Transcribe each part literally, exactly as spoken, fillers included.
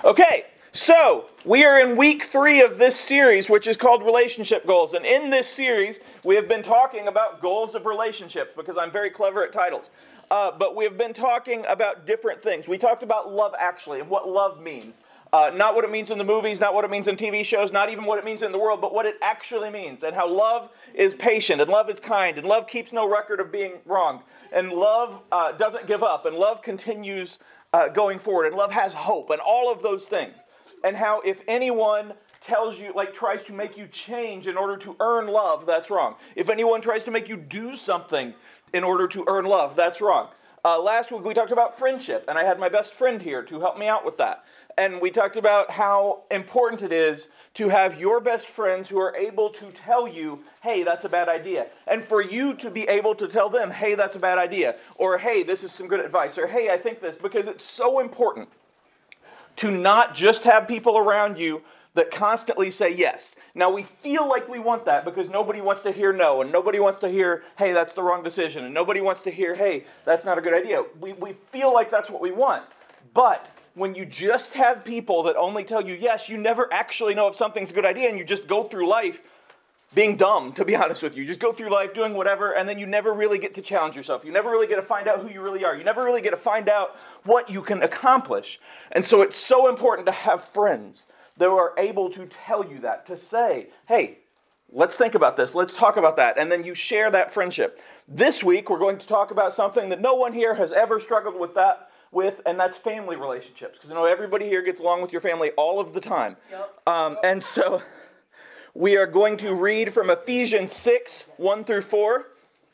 Okay, so we are in week three of this series, which is called Relationship Goals. And in this series, we have been talking about goals of relationships, because I'm very clever at titles. Uh, but we have been talking about different things. We talked about love actually, and what love means. Uh, not what it means in the movies, not what it means in T V shows, not even what it means in the world, but what it actually means. And how love is patient, and love is kind, and love keeps no record of being wrong. And love uh, doesn't give up, and love continues uh, going forward, and love has hope, and all of those things. And how if anyone tells you, like tries to make you change in order to earn love, that's wrong. If anyone tries to make you do something in order to earn love, that's wrong. Uh, last week we talked about friendship, and I had my best friend here to help me out with that. And we talked about how important it is to have your best friends who are able to tell you, hey, that's a bad idea. And for you to be able to tell them, hey, that's a bad idea. Or, hey, this is some good advice. Or, hey, I think this. Because it's so important to not just have people around you that constantly say yes. Now, we feel like we want that because nobody wants to hear no, and nobody wants to hear, hey, that's the wrong decision, and nobody wants to hear, hey, that's not a good idea. We, we feel like that's what we want. But when you just have people that only tell you yes, you never actually know if something's a good idea, and you just go through life being dumb, to be honest with you. You just go through life doing whatever, and then you never really get to challenge yourself. You never really get to find out who you really are. You never really get to find out what you can accomplish. And so it's so important to have friends that are able to tell you that, to say, hey, let's think about this, let's talk about that, and then you share that friendship. This week, we're going to talk about something that no one here has ever struggled with that with, and that's family relationships. Because I know everybody here gets along with your family all of the time. Yep. Um, and so we are going to read from Ephesians six, one through four.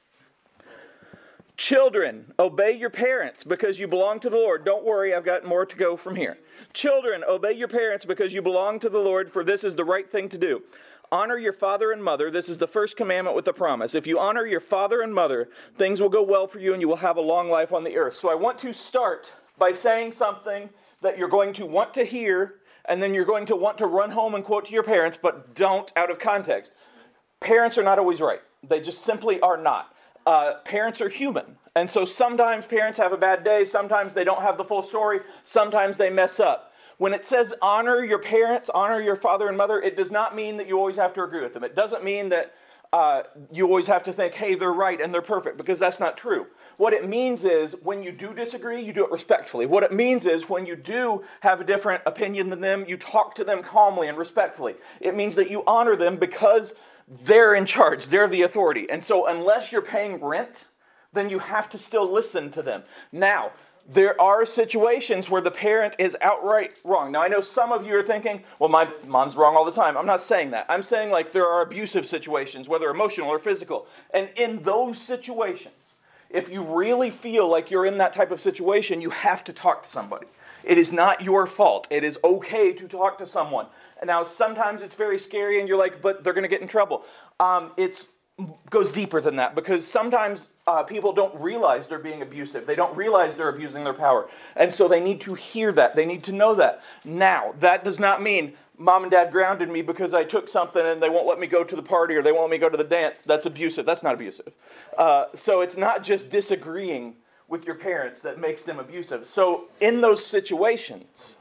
Children, obey your parents because you belong to the Lord. Don't worry, I've got more to go from here. Children, obey your parents because you belong to the Lord, for this is the right thing to do. Honor your father and mother. This is the first commandment with a promise. If you honor your father and mother, things will go well for you and you will have a long life on the earth. So I want to start by saying something that you're going to want to hear, and then you're going to want to run home and quote to your parents, but don't out of context. Parents are not always right. They just simply are not. Uh, parents are human. And so sometimes parents have a bad day. Sometimes they don't have the full story. Sometimes they mess up. When it says honor your parents, honor your father and mother, it does not mean that you always have to agree with them. It doesn't mean that uh, you always have to think, hey, they're right and they're perfect, because that's not true. What it means is when you do disagree, you do it respectfully. What it means is when you do have a different opinion than them, you talk to them calmly and respectfully. It means that you honor them because they're in charge. They're the authority. And so unless you're paying rent, then you have to still listen to them. Now, there are situations where the parent is outright wrong. Now, I know some of you are thinking, well, my mom's wrong all the time. I'm not saying that. I'm saying like there are abusive situations, whether emotional or physical. And in those situations, if you really feel like you're in that type of situation, you have to talk to somebody. It is not your fault. It is okay to talk to someone. And now, sometimes it's very scary and you're like, but they're going to get in trouble. Um, it's goes deeper than that, because sometimes uh, people don't realize they're being abusive. They don't realize they're abusing their power. And so they need to hear that. They need to know that. Now, that does not mean mom and dad grounded me because I took something and they won't let me go to the party or they won't let me go to the dance. That's abusive. That's not abusive. Uh, so it's not just disagreeing with your parents that makes them abusive. So in those situations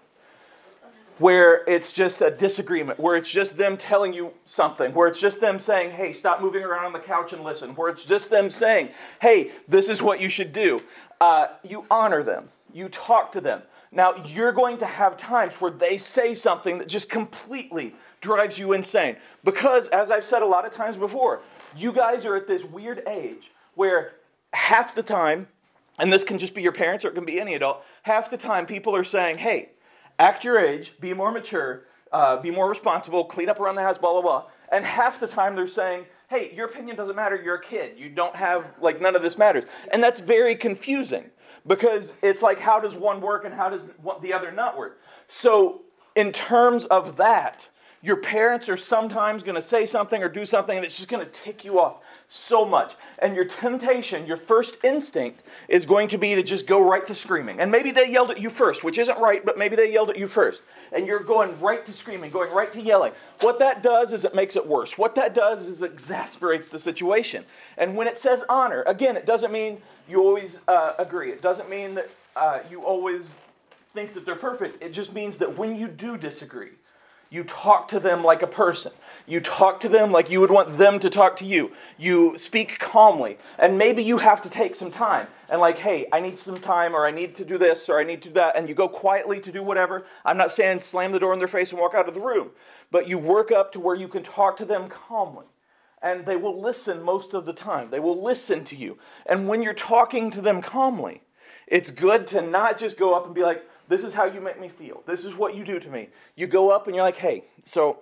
where it's just a disagreement, where it's just them telling you something, where it's just them saying, hey, stop moving around on the couch and listen, where it's just them saying, hey, this is what you should do, uh, you honor them. You talk to them. Now, you're going to have times where they say something that just completely drives you insane. Because, as I've said a lot of times before, you guys are at this weird age where half the time, and this can just be your parents or it can be any adult, half the time people are saying, hey, act your age, be more mature, uh, be more responsible, clean up around the house, blah, blah, blah. And half the time they're saying, hey, your opinion doesn't matter, you're a kid. You don't have, like, none of this matters. And that's very confusing because it's like, how does one work and how does the other not work? So in terms of that, your parents are sometimes going to say something or do something and it's just going to tick you off so much. And your temptation, your first instinct is going to be to just go right to screaming. And maybe they yelled at you first, which isn't right, but maybe they yelled at you first. And you're going right to screaming, going right to yelling. What that does is it makes it worse. What that does is it exasperates the situation. And when it says honor, again, it doesn't mean you always uh, agree. It doesn't mean that uh, you always think that they're perfect. It just means that when you do disagree, you talk to them like a person. You talk to them like you would want them to talk to you. You speak calmly. And maybe you have to take some time. And like, hey, I need some time, or I need to do this, or I need to do that. And you go quietly to do whatever. I'm not saying slam the door in their face and walk out of the room. But you work up to where you can talk to them calmly. And they will listen most of the time. They will listen to you. And when you're talking to them calmly, it's good to not just go up and be like, this is how you make me feel. This is what you do to me. You go up and you're like, hey, so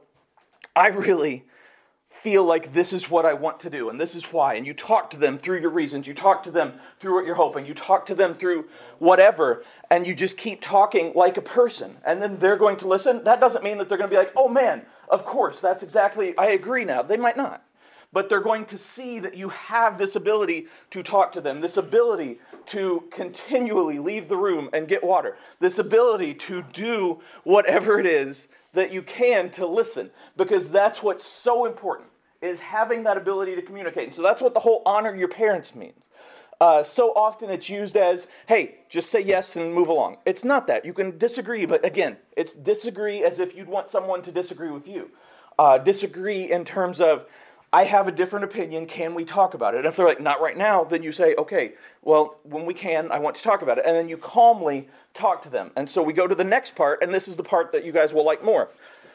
I really feel like this is what I want to do, and this is why. And you talk to them through your reasons. You talk to them through what you're hoping. You talk to them through whatever, and you just keep talking like a person. And then they're going to listen. That doesn't mean that they're going to be like, oh man, of course, that's exactly, I agree now. They might not. But they're going to see that you have this ability to talk to them, this ability to continually leave the room and get water, this ability to do whatever it is that you can to listen, because that's what's so important, is having that ability to communicate. And so that's what the whole honor your parents means. Uh, so often it's used as, hey, just say yes and move along. It's not that. You can disagree, but again, it's disagree as if you'd want someone to disagree with you. Uh, disagree in terms of, I have a different opinion, can we talk about it? And if they're like, not right now, then you say, okay, well, when we can, I want to talk about it. And then you calmly talk to them. And so we go to the next part, and this is the part that you guys will like more.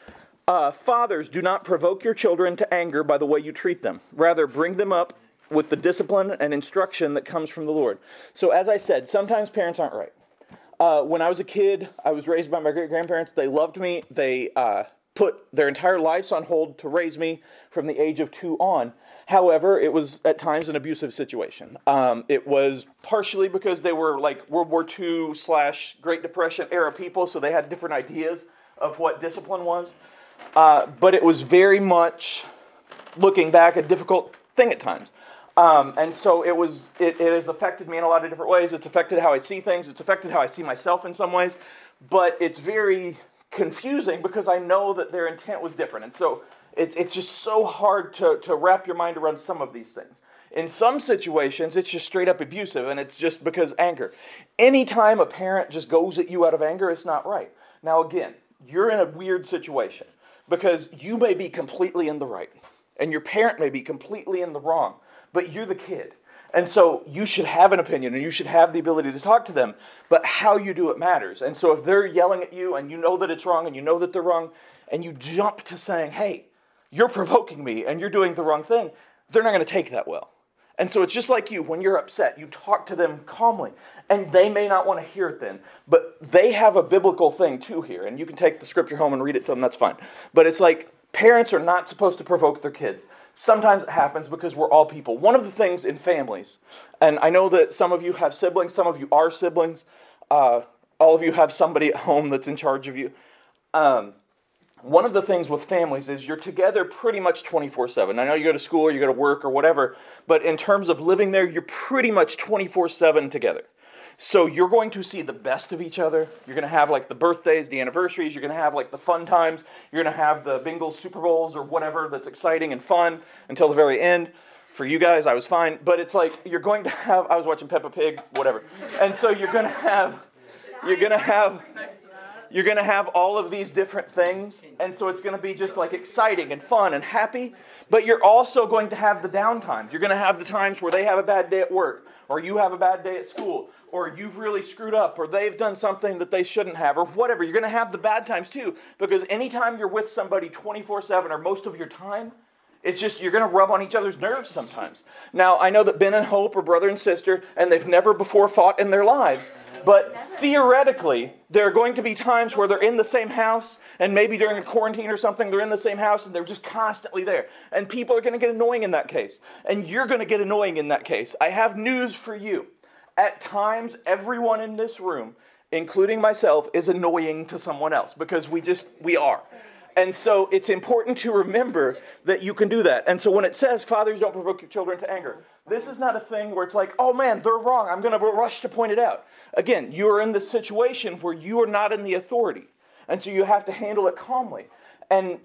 Uh, Fathers, do not provoke your children to anger by the way you treat them. Rather, bring them up with the discipline and instruction that comes from the Lord. So as I said, sometimes parents aren't right. Uh, when I was a kid, I was raised by my great-grandparents. They loved me. They uh, put their entire lives on hold to raise me from the age of two on. However, it was at times an abusive situation. Um, it was partially because they were like World War Two slash Great Depression era people, so they had different ideas of what discipline was. Uh, but it was very much, looking back, a difficult thing at times. Um, and so it was. It, it has affected me in a lot of different ways. It's affected how I see things. It's affected how I see myself in some ways. But it's very confusing because I know that their intent was different. And so it's it's just so hard to, to wrap your mind around some of these things. In some situations, it's just straight up abusive, and it's just because anger. Anytime a parent just goes at you out of anger, it's not right. Now again, you're in a weird situation because you may be completely in the right, and your parent may be completely in the wrong, but you're the kid. And so you should have an opinion, and you should have the ability to talk to them, but how you do it matters. And so if they're yelling at you, and you know that it's wrong, and you know that they're wrong, and you jump to saying, hey, you're provoking me, and you're doing the wrong thing, they're not going to take that well. And so it's just like you, when you're upset, you talk to them calmly, and they may not want to hear it then, but they have a biblical thing too here, and you can take the scripture home and read it to them, that's fine. But it's like, parents are not supposed to provoke their kids. Sometimes it happens because we're all people. One of the things in families, and I know that some of you have siblings, some of you are siblings, uh, all of you have somebody at home that's in charge of you. Um, one of the things with families is you're together pretty much twenty-four seven. I know you go to school or you go to work or whatever, but in terms of living there, you're pretty much twenty-four seven together. So you're going to see the best of each other. You're going to have like the birthdays, the anniversaries. You're going to have like the fun times. You're going to have the Bengals Super Bowls or whatever that's exciting and fun until the very end. For you guys, I was fine. But it's like you're going to have, I was watching Peppa Pig, whatever. And so you're going to have, you're going to have, you're going to have all of these different things. And so it's going to be just like exciting and fun and happy. But you're also going to have the down times. You're going to have the times where they have a bad day at work, or you have a bad day at school, or you've really screwed up, or they've done something that they shouldn't have, or whatever. You're going to have the bad times too, because anytime you're with somebody twenty-four seven or most of your time, it's just, you're going to rub on each other's nerves sometimes. Now, I know that Ben and Hope are brother and sister, and they've never before fought in their lives, but theoretically, there are going to be times where they're in the same house, and maybe during a quarantine or something, they're in the same house, and they're just constantly there. And people are going to get annoying in that case, and you're going to get annoying in that case. I have news for you. At times, everyone in this room, including myself, is annoying to someone else because we just, we are. And so it's important to remember that you can do that. And so when it says, fathers, don't provoke your children to anger, this is not a thing where it's like, oh man, they're wrong, I'm going to rush to point it out. Again, you're in this situation where you are not in the authority. And so you have to handle it calmly. And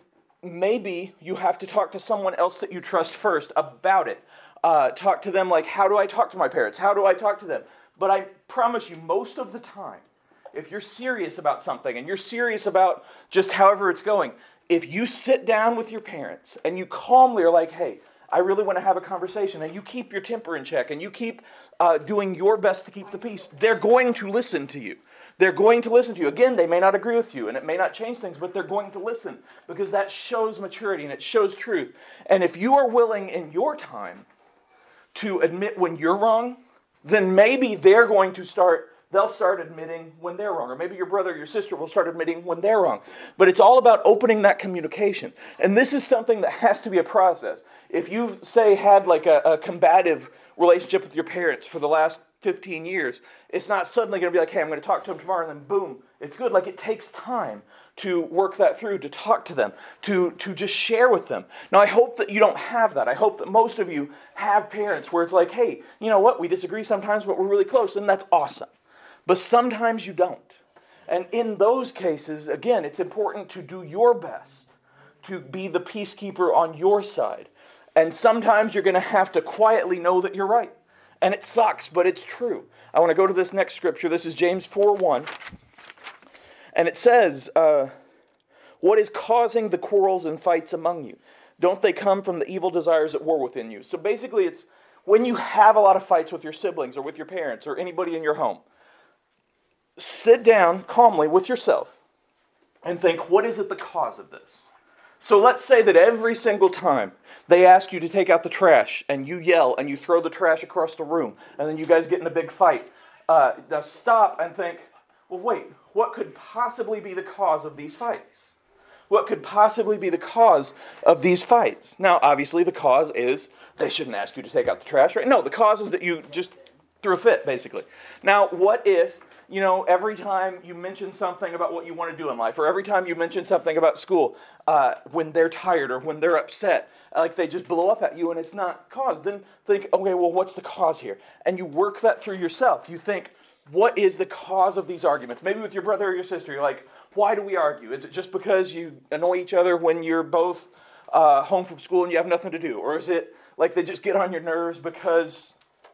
maybe you have to talk to someone else that you trust first about it. Uh, talk to them like, how do I talk to my parents? How do I talk to them? But I promise you, most of the time, if you're serious about something and you're serious about just however it's going, if you sit down with your parents and you calmly are like, hey, I really want to have a conversation, and you keep your temper in check and you keep uh, doing your best to keep the peace, they're going to listen to you. They're going to listen to you. Again, they may not agree with you and it may not change things, but they're going to listen because that shows maturity and it shows truth. And if you are willing in your time to admit when you're wrong, then maybe they're going to start, they'll start admitting when they're wrong. Or maybe your brother or your sister will start admitting when they're wrong. But it's all about opening that communication. And this is something that has to be a process. If you've, say, had like a, a combative relationship with your parents for the last fifteen years, it's not suddenly going to be like, hey, I'm going to talk to them tomorrow, and then boom, it's good. Like, it takes time to work that through, to talk to them, to, to just share with them. Now, I hope that you don't have that. I hope that most of you have parents where it's like, hey, you know what, we disagree sometimes, but we're really close, and that's awesome. But sometimes you don't. And in those cases, again, it's important to do your best to be the peacekeeper on your side. And sometimes you're going to have to quietly know that you're right. And it sucks, but it's true. I want to go to this next scripture. This is James four one. And it says, uh, what is causing the quarrels and fights among you? Don't they come from the evil desires at war within you? So basically it's when you have a lot of fights with your siblings or with your parents or anybody in your home, sit down calmly with yourself and think, what is at the cause of this? So let's say that every single time they ask you to take out the trash and you yell and you throw the trash across the room and then you guys get in a big fight. Uh, now stop and think, well, wait, what could possibly be the cause of these fights? What could possibly be the cause of these fights? Now, obviously, the cause is they shouldn't ask you to take out the trash, right? No, the cause is that you just threw a fit, basically. Now, what if, you know, every time you mention something about what you want to do in life, or every time you mention something about school, uh, when they're tired or when they're upset, like they just blow up at you and it's not caused, then think, okay, well, what's the cause here? And you work that through yourself. You think, what is the cause of these arguments? Maybe with your brother or your sister, you're like, why do we argue? Is it just because you annoy each other when you're both uh, home from school and you have nothing to do? Or is it like they just get on your nerves because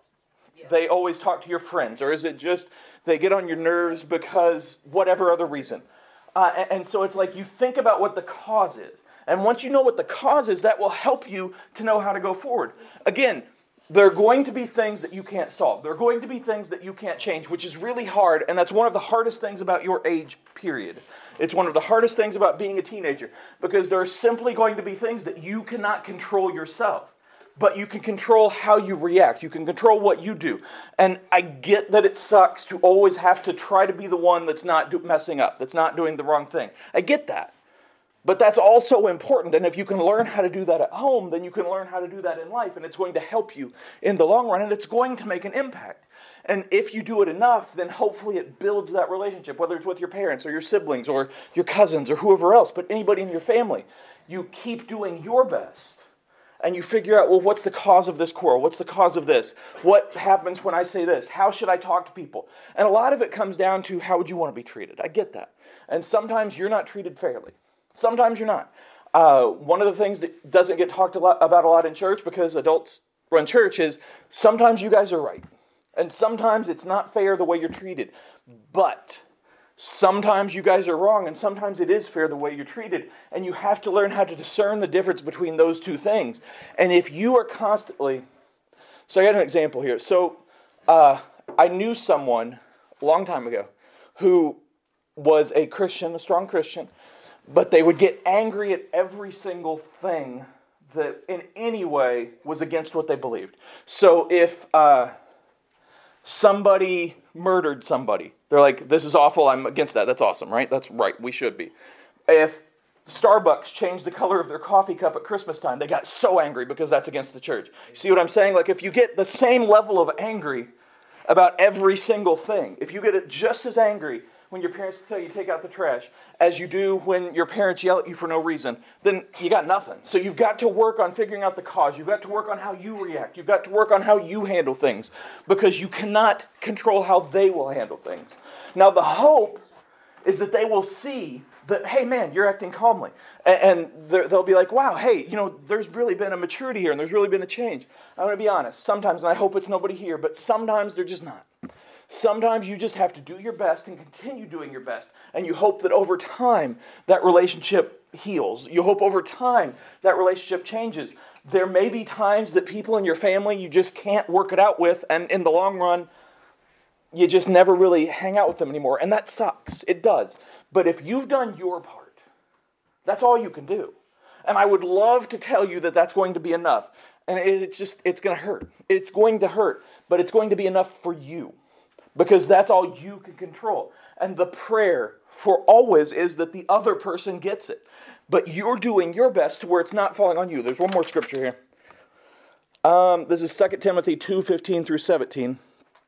they always talk to your friends? Or is it just they get on your nerves because whatever other reason? Uh, and, and so it's like you think about what the cause is. And once you know what the cause is, that will help you to know how to go forward. Again, there are going to be things that you can't solve. There are going to be things that you can't change, which is really hard. And that's one of the hardest things about your age, period. It's one of the hardest things about being a teenager. Because there are simply going to be things that you cannot control yourself. But you can control how you react. You can control what you do. And I get that it sucks to always have to try to be the one that's not do- messing up, that's not doing the wrong thing. I get that. But that's also important. And if you can learn how to do that at home, then you can learn how to do that in life. And it's going to help you in the long run. And it's going to make an impact. And if you do it enough, then hopefully it builds that relationship, whether it's with your parents or your siblings or your cousins or whoever else, but anybody in your family. You keep doing your best. And you figure out, well, what's the cause of this quarrel? What's the cause of this? What happens when I say this? How should I talk to people? And a lot of it comes down to how would you want to be treated? I get that. And sometimes you're not treated fairly. Sometimes you're not. Uh, one of the things that doesn't get talked a lot about a lot in church because adults run church is sometimes you guys are right. And sometimes it's not fair the way you're treated. But sometimes you guys are wrong, and sometimes it is fair the way you're treated. And you have to learn how to discern the difference between those two things. And if you are constantly... So I got an example here. So uh, I knew someone a long time ago who was a Christian, a strong Christian, but they would get angry at every single thing that in any way was against what they believed. So if uh, somebody murdered somebody, they're like, this is awful, I'm against that. That's awesome, right? That's right, we should be. If Starbucks changed the color of their coffee cup at Christmas time, they got so angry because that's against the church. See what I'm saying? Like if you get the same level of angry about every single thing, if you get it just as angry when your parents tell you to take out the trash as you do when your parents yell at you for no reason, then you got nothing. So you've got to work on figuring out the cause. You've got to work on how you react. You've got to work on how you handle things because you cannot control how they will handle things. Now the hope is that they will see that, hey man, you're acting calmly. And they'll be like, wow, hey, you know, there's really been a maturity here and there's really been a change. I'm going to be honest. Sometimes, and I hope it's nobody here, but sometimes they're just not. Sometimes you just have to do your best and continue doing your best. And you hope that over time that relationship heals. You hope over time that relationship changes. There may be times that people in your family you just can't work it out with, and in the long run, you just never really hang out with them anymore. And that sucks. It does. But if you've done your part, that's all you can do. And I would love to tell you that that's going to be enough. And it's just, it's going to hurt. It's going to hurt. But it's going to be enough for you. Because that's all you can control. And the prayer for always is that the other person gets it. But you're doing your best to where it's not falling on you. There's one more scripture here. Um, this is Second Timothy two fifteen through seventeen.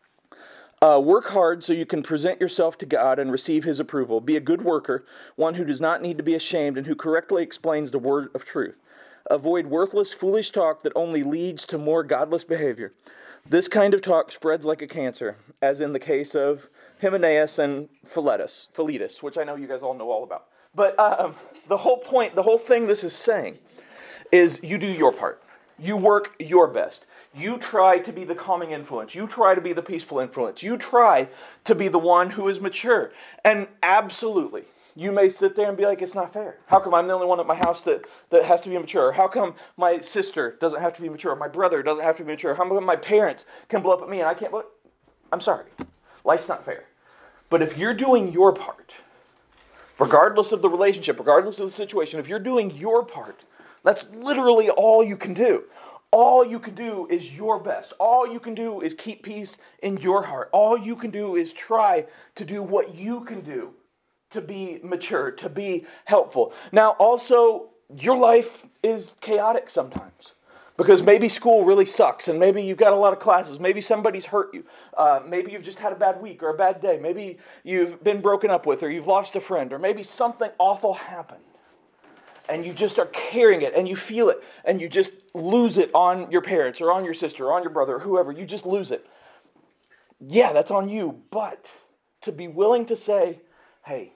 Uh, work hard so you can present yourself to God and receive His approval. Be a good worker, one who does not need to be ashamed and who correctly explains the word of truth. Avoid worthless, foolish talk that only leads to more godless behavior. This kind of talk spreads like a cancer, as in the case of Hymenaeus and Philetus, Philetus, which I know you guys all know all about. But um, the whole point, the whole thing this is saying is you do your part. You work your best. You try to be the calming influence. You try to be the peaceful influence. You try to be the one who is mature. And absolutely, you may sit there and be like, it's not fair. How come I'm the only one at my house that, that has to be mature? How come my sister doesn't have to be mature? My brother doesn't have to be mature? How come my parents can blow up at me and I can't blow up? I'm sorry. Life's not fair. But if you're doing your part, regardless of the relationship, regardless of the situation, if you're doing your part, that's literally all you can do. All you can do is your best. All you can do is keep peace in your heart. All you can do is try to do what you can do to be mature, to be helpful. Now, also, your life is chaotic sometimes. Because maybe school really sucks, and maybe you've got a lot of classes. Maybe somebody's hurt you. Uh, maybe you've just had a bad week or a bad day. Maybe you've been broken up with, or you've lost a friend, or maybe something awful happened. And you just are carrying it, and you feel it, and you just lose it on your parents, or on your sister, or on your brother, or whoever. You just lose it. Yeah, that's on you. But to be willing to say, hey,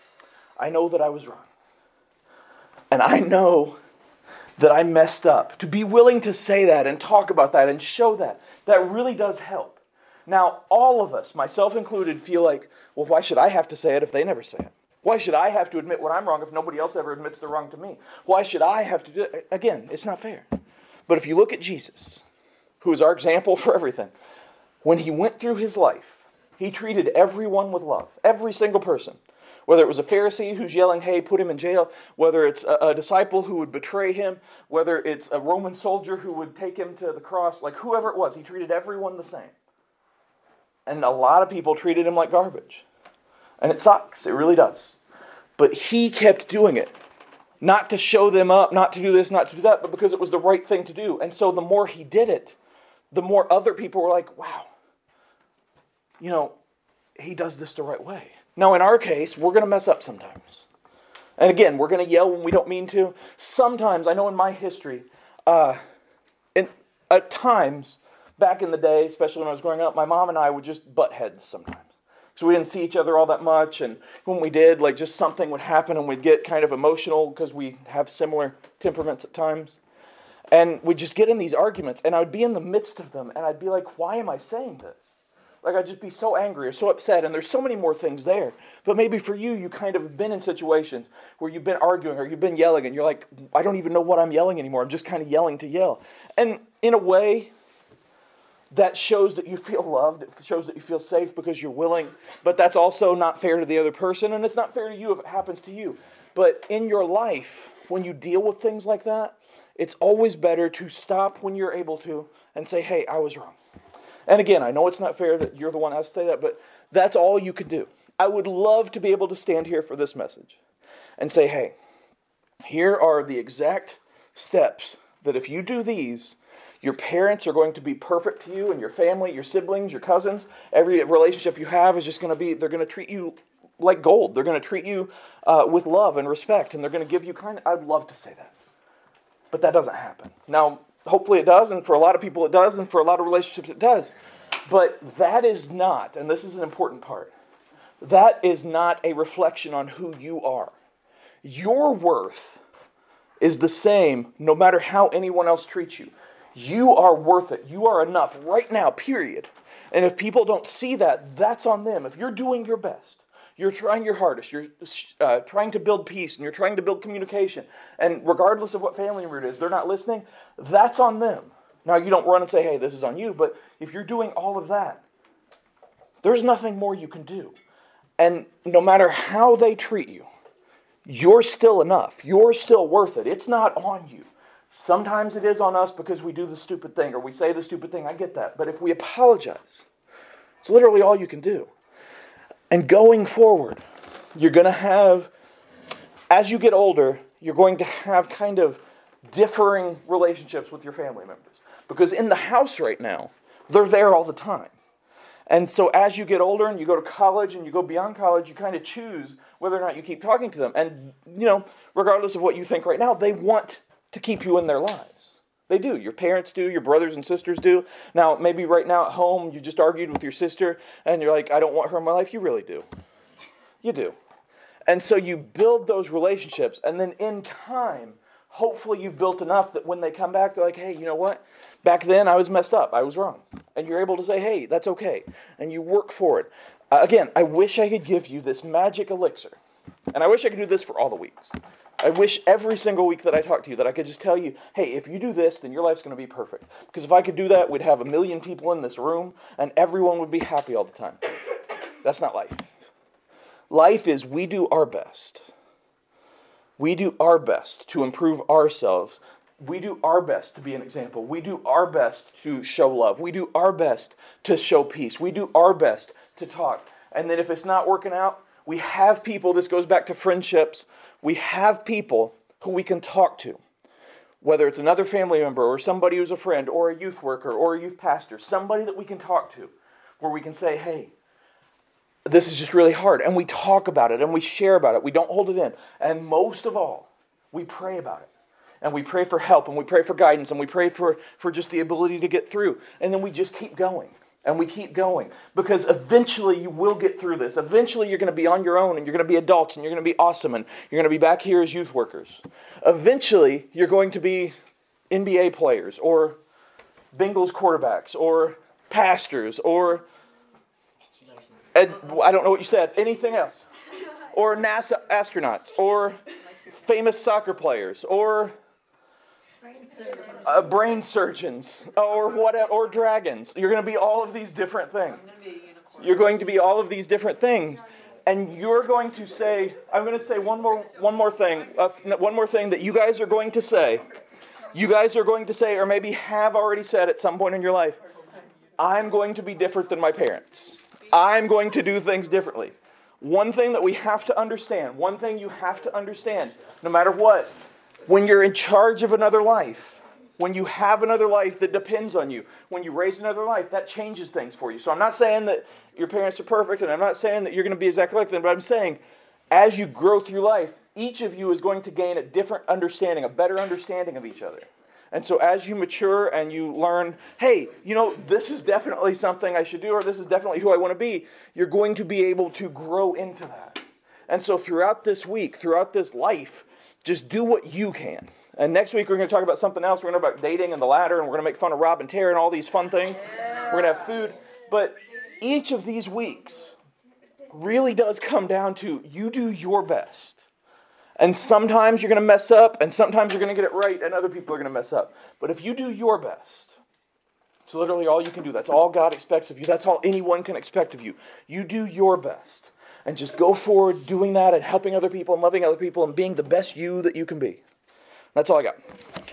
I know that I was wrong. And I know that I messed up. To be willing to say that and talk about that and show that, that really does help. Now, all of us, myself included, feel like, well, why should I have to say it if they never say it? Why should I have to admit when I'm wrong if nobody else ever admits they're wrong to me? Why should I have to do it? Again, it's not fair. But if you look at Jesus, who is our example for everything, when he went through his life, he treated everyone with love. Every single person. Whether it was a Pharisee who's yelling, hey, put him in jail. Whether it's a, a disciple who would betray him. Whether it's a Roman soldier who would take him to the cross. Like whoever it was, he treated everyone the same. And a lot of people treated him like garbage. And it sucks. It really does. But he kept doing it. Not to show them up, not to do this, not to do that, but because it was the right thing to do. And so the more he did it, the more other people were like, wow, you know, he does this the right way. Now, in our case, we're going to mess up sometimes. And again, we're going to yell when we don't mean to. Sometimes, I know in my history, uh, in, at times, back in the day, especially when I was growing up, my mom and I would just butt heads sometimes. So we didn't see each other all that much, and when we did, like just something would happen and we'd get kind of emotional because we have similar temperaments at times. And we'd just get in these arguments, and I would be in the midst of them, and I'd be like, why am I saying this? Like I'd just be so angry or so upset, and there's so many more things there. But maybe for you, you kind of have been in situations where you've been arguing or you've been yelling, and you're like, I don't even know what I'm yelling anymore. I'm just kind of yelling to yell. And in a way, that shows that you feel loved. It shows that you feel safe because you're willing. But that's also not fair to the other person. And it's not fair to you if it happens to you. But in your life, when you deal with things like that, it's always better to stop when you're able to and say, hey, I was wrong. And again, I know it's not fair that you're the one that has to say that, but that's all you can do. I would love to be able to stand here for this message and say, hey, here are the exact steps that if you do these, your parents are going to be perfect to you and your family, your siblings, your cousins. Every relationship you have is just going to be, they're going to treat you like gold. They're going to treat you uh, with love and respect, and they're going to give you kind of, I'd love to say that. But that doesn't happen. Now, hopefully it does, and for a lot of people it does, and for a lot of relationships it does. But that is not, and this is an important part, that is not a reflection on who you are. Your worth is the same no matter how anyone else treats you. You are worth it. You are enough right now, period. And if people don't see that, that's on them. If you're doing your best, you're trying your hardest, you're uh, trying to build peace, and you're trying to build communication, and regardless of what family member it is, they're not listening, that's on them. Now, you don't run and say, hey, this is on you, but if you're doing all of that, there's nothing more you can do. And no matter how they treat you, you're still enough. You're still worth it. It's not on you. Sometimes it is on us because we do the stupid thing or we say the stupid thing. I get that. But if we apologize, it's literally all you can do. And going forward, you're going to have, as you get older, you're going to have kind of differing relationships with your family members. Because in the house right now, they're there all the time. And so as you get older and you go to college and you go beyond college, you kind of choose whether or not you keep talking to them. And, you know, regardless of what you think right now, they want to keep you in their lives. They do. Your parents do. Your brothers and sisters do. Now, maybe right now at home, you just argued with your sister and you're like, I don't want her in my life. You really do. You do. And so you build those relationships. And then in time, hopefully you've built enough that when they come back, they're like, hey, you know what? Back then I was messed up. I was wrong. And you're able to say, hey, that's okay. And you work for it. Uh, again, I wish I could give you this magic elixir. And I wish I could do this for all the weeks. I wish every single week that I talk to you that I could just tell you, hey, if you do this, then your life's going to be perfect. Because if I could do that, we'd have a million people in this room and everyone would be happy all the time. That's not life. Life is we do our best. We do our best to improve ourselves. We do our best to be an example. We do our best to show love. We do our best to show peace. We do our best to talk. And then if it's not working out, we have people, this goes back to friendships, we have people who we can talk to. Whether it's another family member or somebody who's a friend or a youth worker or a youth pastor, somebody that we can talk to where we can say, hey, this is just really hard. And we talk about it and we share about it. We don't hold it in. And most of all, we pray about it. And we pray for help and we pray for guidance and we pray for, for just the ability to get through. And then we just keep going. And we keep going. Because eventually you will get through this. Eventually you're going to be on your own and you're going to be adults and you're going to be awesome and you're going to be back here as youth workers. Eventually you're going to be N B A players or Bengals quarterbacks or pastors or ed, I don't know what you said. Anything else? Or NASA astronauts or famous soccer players or Uh, brain surgeons, or whatever, or dragons. You're going to be all of these different things. You're going to be all of these different things, and you're going to say. I'm going to say one more, one more thing, uh, one more thing that you guys are going to say. You guys are going to say, or maybe have already said at some point in your life, I'm going to be different than my parents. I'm going to do things differently. One thing that we have to understand, one thing you have to understand, no matter what. When you're in charge of another life, when you have another life that depends on you, when you raise another life, that changes things for you. So I'm not saying that your parents are perfect, and I'm not saying that you're going to be exactly like them, but I'm saying as you grow through life, each of you is going to gain a different understanding, a better understanding of each other. And so as you mature and you learn, hey, you know, this is definitely something I should do, or this is definitely who I want to be, you're going to be able to grow into that. And so throughout this week, throughout this life, just do what you can. And next week we're going to talk about something else. We're going to talk about dating and the ladder, and we're going to make fun of Rob and Tara and all these fun things. We're going to have food. But each of these weeks really does come down to you do your best. And sometimes you're going to mess up, and sometimes you're going to get it right, and other people are going to mess up. But if you do your best, it's literally all you can do. That's all God expects of you. That's all anyone can expect of you. You do your best. And just go forward doing that and helping other people and loving other people and being the best you that you can be. That's all I got.